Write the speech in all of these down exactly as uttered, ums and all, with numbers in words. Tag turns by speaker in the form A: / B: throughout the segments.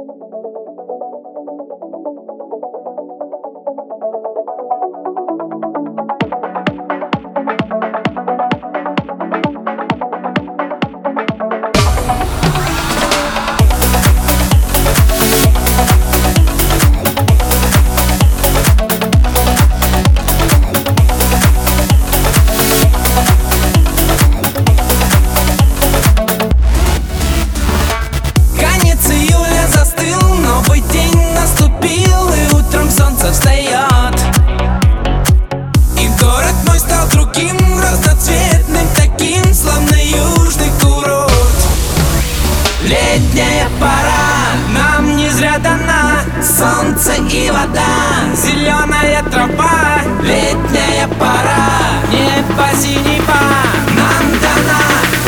A: Встает, и город мой стал другим, разноцветным, таким, словно южный курорт. Летняя пора нам не зря дана, солнце и вода, зеленая трава. Летняя пора, небо синева нам дана.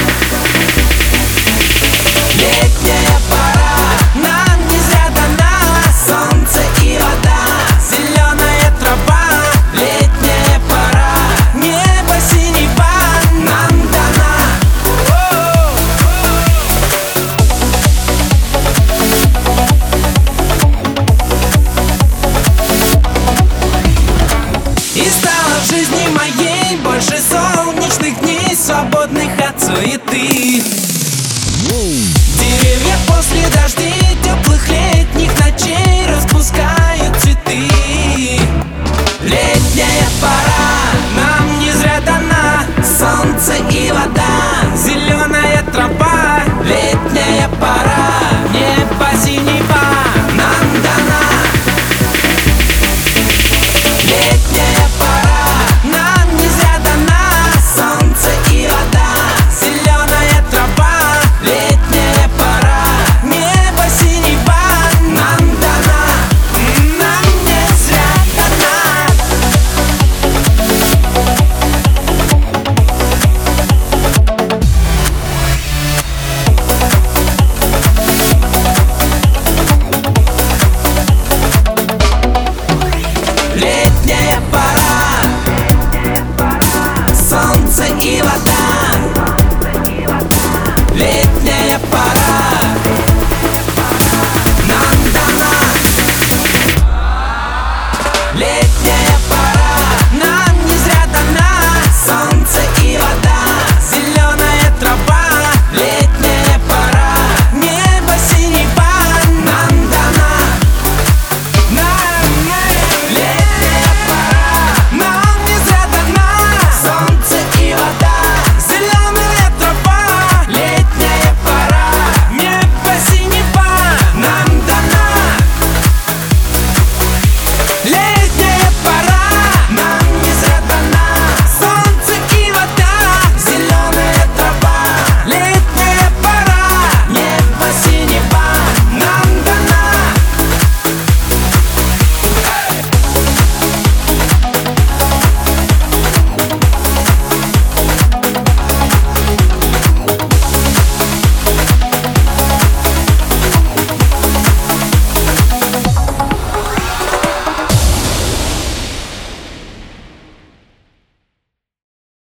A: Летняя пора нам не зря дана, солнце и вода, зеленая трава. Летняя пора, небо синева нам дана. И стало в жизни моей больше солнечных дней, свободных от суеты.